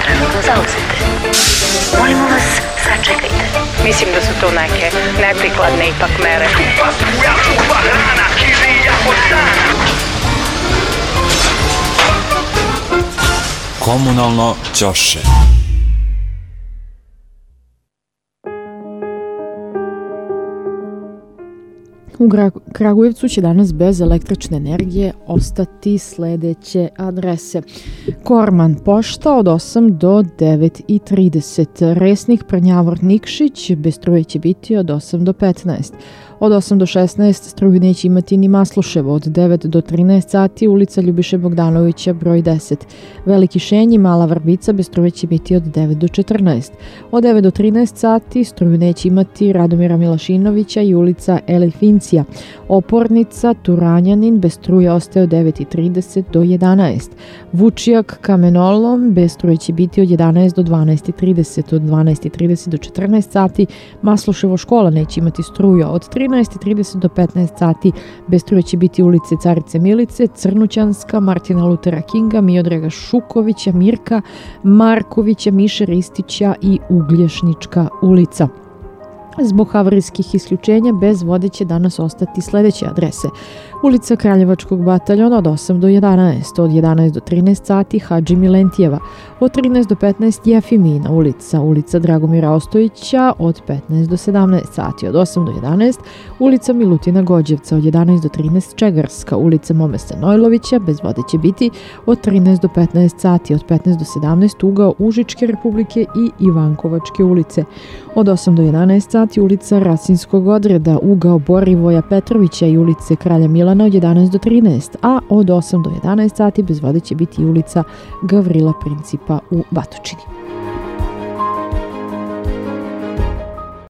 trenutno zauzete. Molimo vas, sačekajte. Mislim da su to neke neprikladne ipak mere. Komunalno ćoše. U Kragujevcu će danas bez električne energije ostati sledeće adrese. Korman pošta od 8 do 9:30. Resnik Prnjavor Nikšić bez struje će biti od 8 do 15. Od 8 do 16 struju neće imati ni Masluševo. Od 9 do 13 sati ulica Ljubiše Bogdanovića broj 10. Veliki Šenj i Mala Vrbica bez struje će biti od 9 do 14. Od 9 do 13 sati struju neće imati Radomira Milašinovića i ulica Elifincija. Opornica Turanjanin bez struje ostaje od 9:30 do 11. Vučijak Kamenolom bez struje će biti od 11 do 12:30. Od 12:30 do 14 sati Masluševo škola neće imati struju. Od 13:30 do 15 sati bez struje će biti ulice Carice Milice, Crnućanska, Martina Lutera Kinga, Miodraga Šukovića, Mirka Markovića, Miše Ristića i Uglješnička ulica. Zbog havarijskih isključenja bez vode će danas ostati sledeće adrese. Ulica Kraljevačkog bataljona od 8 do 11, od 11 do 13 sati Hadži Milentijeva, od 13 do 15 Jefimina ulica, ulica Dragomira Ostojića od 15 do 17 sati, od 8 do 11 ulica Milutina Gođevca, od 11 do 13 Čegarska, ulica Momesta Nojlovića, bez vode će biti od 13 do 15 sati, od 15 do 17 ugao Užičke Republike i Ivankovačke ulice, od 8 do 11 sati ulica Rasinskog odreda, ugao Borivoja Petrovića i ulice Kralja Milana od 11 do 13, a od 8 do 11 sati bez vode će biti ulica Gavrila Principa u Batočini.